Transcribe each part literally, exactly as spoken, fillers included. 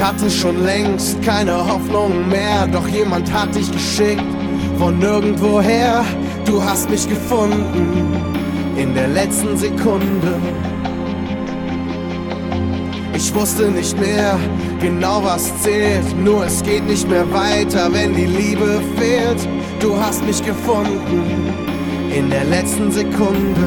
Ich hatte schon längst keine Hoffnung mehr, doch jemand hat dich geschickt von nirgendwoher. Du hast mich gefunden in der letzten Sekunde. Ich wusste nicht mehr genau, was zählt, nur es geht nicht mehr weiter, wenn die Liebe fehlt. Du hast mich gefunden in der letzten Sekunde.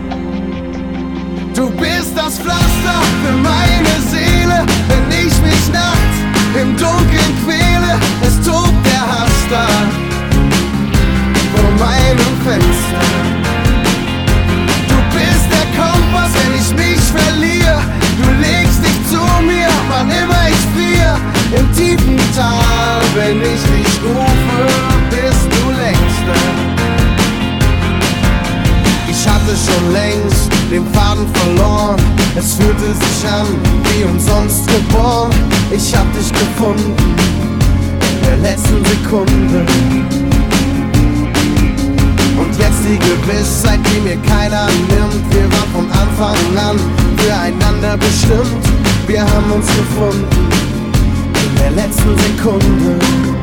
Du bist das Pflaster für meine Seele, wenn ich mich nachts im Dunkeln quäle. Es tobt der Hass da vor meinem Fenster. Du bist der Kompass, wenn ich mich verliere. Du legst dich zu mir, wann immer ich friere. Im tiefen Tal, wenn ich dich rufe, bist du längst da. Ich hatte schon längst den Faden verloren. Es fühlte sich an wie umsonst geboren. Ich hab dich gefunden in der letzten Sekunde. Und jetzt die Gewissheit, die mir keiner nimmt. Wir waren von Anfang an füreinander bestimmt. Wir haben uns gefunden in der letzten Sekunde.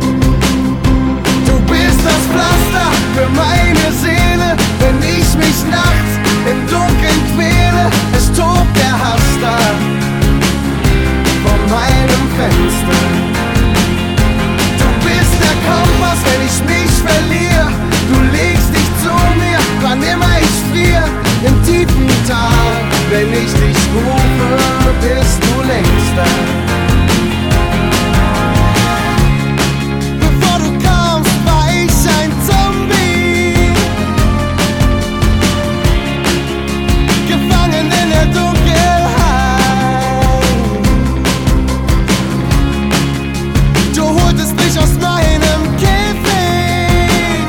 Du bist das Pflaster für meine Seele, wenn ich mich nachts im Dunkeln quäle. Es tobt der Hass da vor meinem Fenster. Du bist der Kompass, wenn ich mich verliere. Du legst dich zu mir, wann immer ich friere. Im tiefen Tal, wenn ich dich rufe, bist du längst da. Bevor du kamst, war ich ein Zombie, gefangen in der Dunkelheit. Du holtest mich aus meinem Käfig.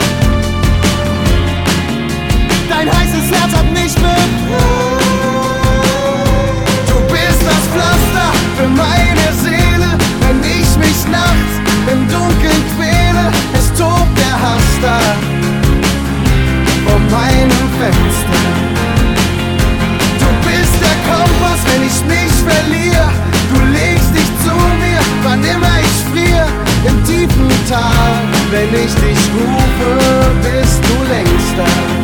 Dein heißes Herz hat mich befreit. Du bist das Pflaster für meine Seele, wenn ich mich nachts im Dunkeln quäle. Es tobt der Hass da vor meinem Fenster. Du bist der Kompass, wenn ich mich verliere. Du legst dich zu mir, wann immer ich friere. Im tiefen Tal, wenn ich dich rufe, bist du längst da.